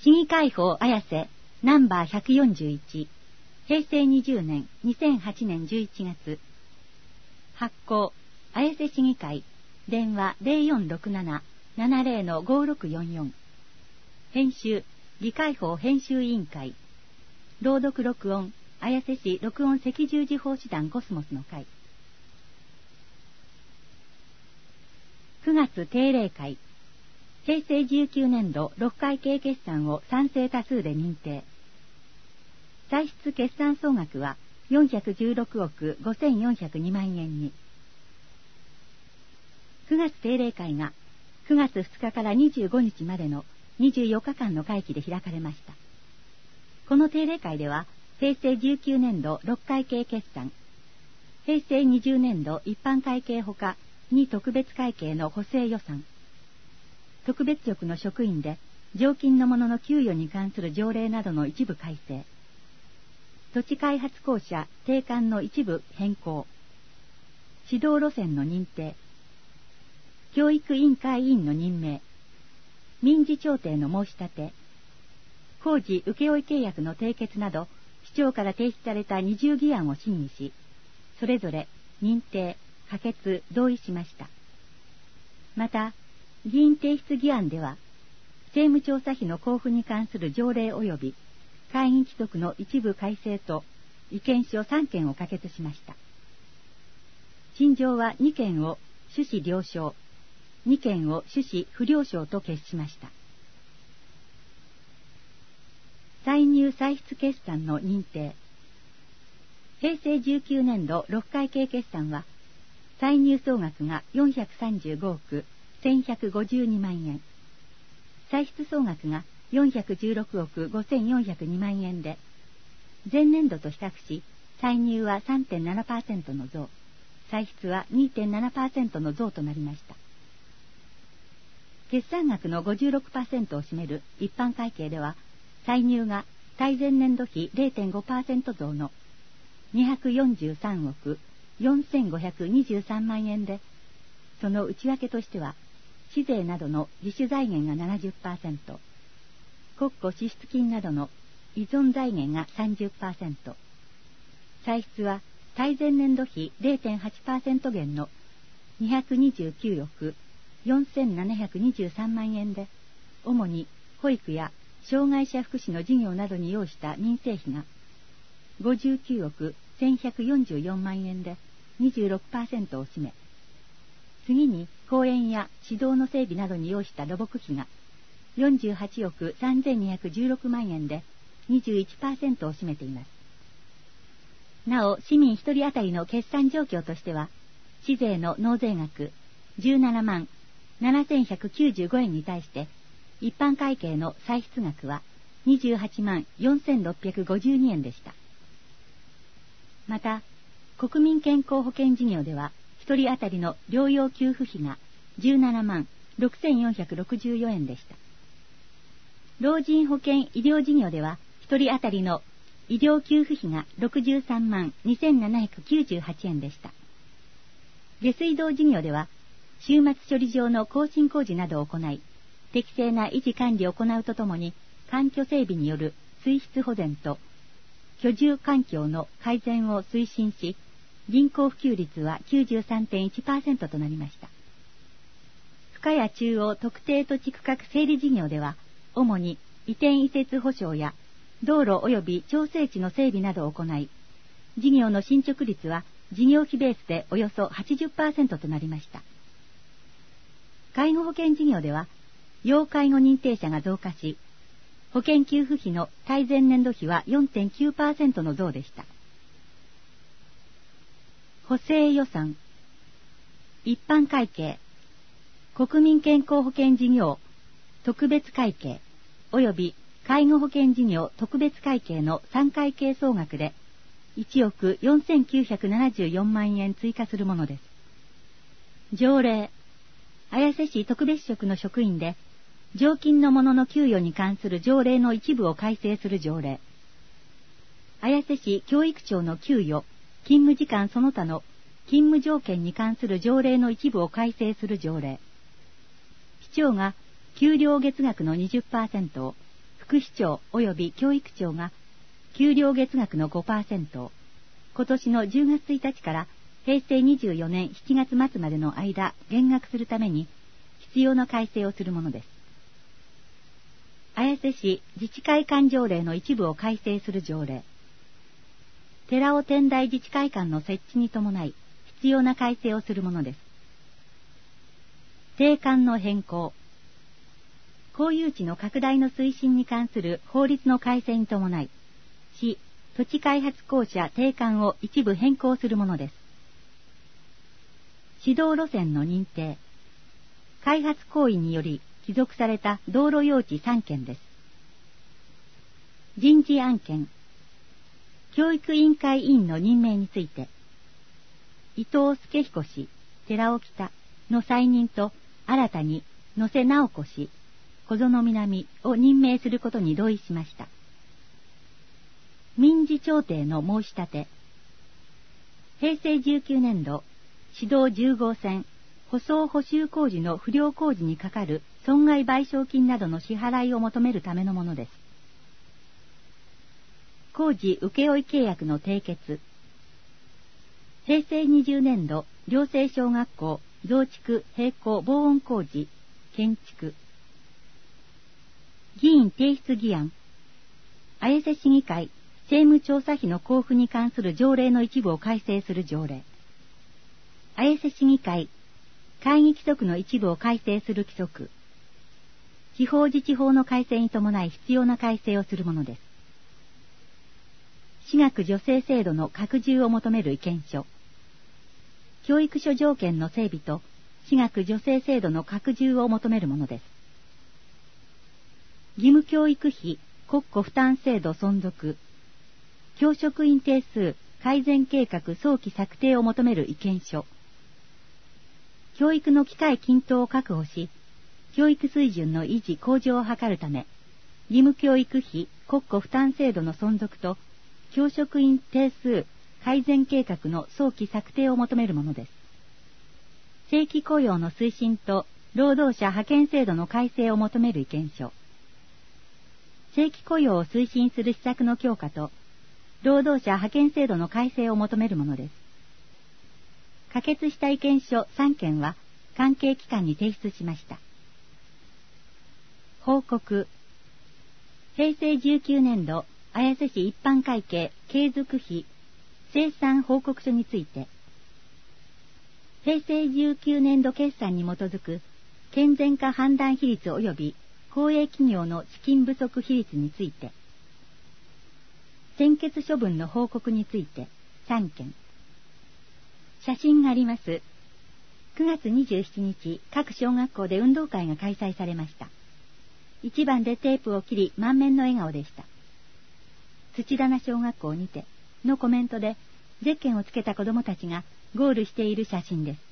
市議会法綾瀬ナンバー141平成20年2008年11月発行綾瀬市議会電話 0467-70-5644 編集議会法編集委員会朗読録音綾瀬市録音赤十字奉仕団コスモスの会9月定例会平成19年度6会計決算を賛成多数で認定。歳出決算総額は416億5402万円に。9月定例会が9月2日から25日までの24日間の会期で開かれました。この定例会では平成19年度6会計決算、平成20年度一般会計ほか2特別会計の補正予算、特別局の職員で常勤の者の給与に関する条例などの一部改正、土地開発公社定款の一部変更、指導路線の認定、教育委員会委員の任命、民事調停の申し立て、工事請負契約の締結など市長から提出された20議案を審議し、それぞれ認定、可決、同意しました。また、議員提出議案では、政務調査費の交付に関する条例及び会議規則の一部改正と意見書3件を可決しました。陳情は2件を趣旨了承、2件を趣旨不了承と決しました。歳入歳出決算の認定。平成19年度6会計決算は、歳入総額が435億1152万円、歳出総額が416億5402万円で、前年度と比較し、歳入は 3.7% の増、歳出は 2.7% の増となりました。決算額の 56% を占める一般会計では、歳入が対前年度比 0.5% 増の243億4523万円で、その内訳としては、市税などの自主財源が 70%、国庫支出金などの依存財源が 30%、歳出は対前年度比 0.8% 減の229億4723万円で、主に保育や障害者福祉の事業などに要した民生費が59億1144万円で 26% を占め、次に公園や指導の整備などに要した土木費が48億3216万円で 21% を占めています。なお、市民一人当たりの決算状況としては、市税の納税額17万7195円に対して、一般会計の歳出額は28万4652円でした。また、国民健康保険事業では、一人当たりの療養給付費が17万6464円でした。老人保険医療事業では、一人当たりの医療給付費が63万2798円でした。下水道事業では、終末処理場の更新工事などを行い、適正な維持管理を行うとともに、環境整備による水質保全と居住環境の改善を推進し、人口普及率は 93.1% となりました。深谷中央特定土地区画整理事業では、主に移転移設保証や道路及び調整地の整備などを行い、事業の進捗率は事業費ベースでおよそ 80% となりました。介護保険事業では、要介護認定者が増加し、保険給付費の対前年度比は 4.9% の増でした。補正予算、一般会計、国民健康保険事業特別会計及び介護保険事業特別会計の3会計総額で1億4974万円追加するものです。条例、綾瀬市特別職の職員で常勤の者の給与に関する条例の一部を改正する条例、綾瀬市教育長の給与、勤務時間その他の勤務条件に関する条例の一部を改正する条例、市長が給料月額の 20% を不副市長及び教育長が給料月額の 5% を今年の10月1日から平成24年7月末までの間減額するために必要な改正をするものです。綾瀬市自治会館条例の一部を改正する条例。寺尾天台自治会館の設置に伴い必要な改正をするものです。定款の変更。公有地の拡大の推進に関する法律の改正に伴い、市土地開発公社定款を一部変更するものです。市道路線の認定。開発行為により帰属された道路用地3件です。人事案件。教育委員会委員の任命について、伊藤助彦氏、寺尾北の再任と新たに野瀬直子氏、小園南を任命することに同意しました。民事調停の申し立て。平成19年度、市道10号線、舗装補修工事の不良工事にかかる損害賠償金などの支払いを求めるためのものです。工事請負契約の締結。平成20年度、寮生小学校増築並行防音工事、建築。議員提出議案。綾瀬市議会政務調査費の交付に関する条例の一部を改正する条例。綾瀬市議会会議規則の一部を改正する規則。地方自治法の改正に伴い必要な改正をするものです。私学助成制度の拡充を求める意見書。教育諸条件の整備と私学助成制度の拡充を求めるものです。義務教育費国庫負担制度存続。教職員定数改善計画早期策定を求める意見書。教育の機会均等を確保し、教育水準の維持向上を図るため、義務教育費国庫負担制度の存続と、教職員定数改善計画の早期策定を求めるものです。正規雇用の推進と労働者派遣制度の改正を求める意見書。正規雇用を推進する施策の強化と、労働者派遣制度の改正を求めるものです。可決した意見書3件は関係機関に提出しました。報告。平成19年度綾瀬市一般会計継続費精算報告書について、平成19年度決算に基づく健全化判断比率及び公営企業の資金不足比率について、専決処分の報告について3件。写真があります。9月27日、各小学校で運動会が開催されました。一番でテープを切り満面の笑顔でした。土棚小学校にてのコメントでゼッケンをつけた子供たちがゴールしている写真です。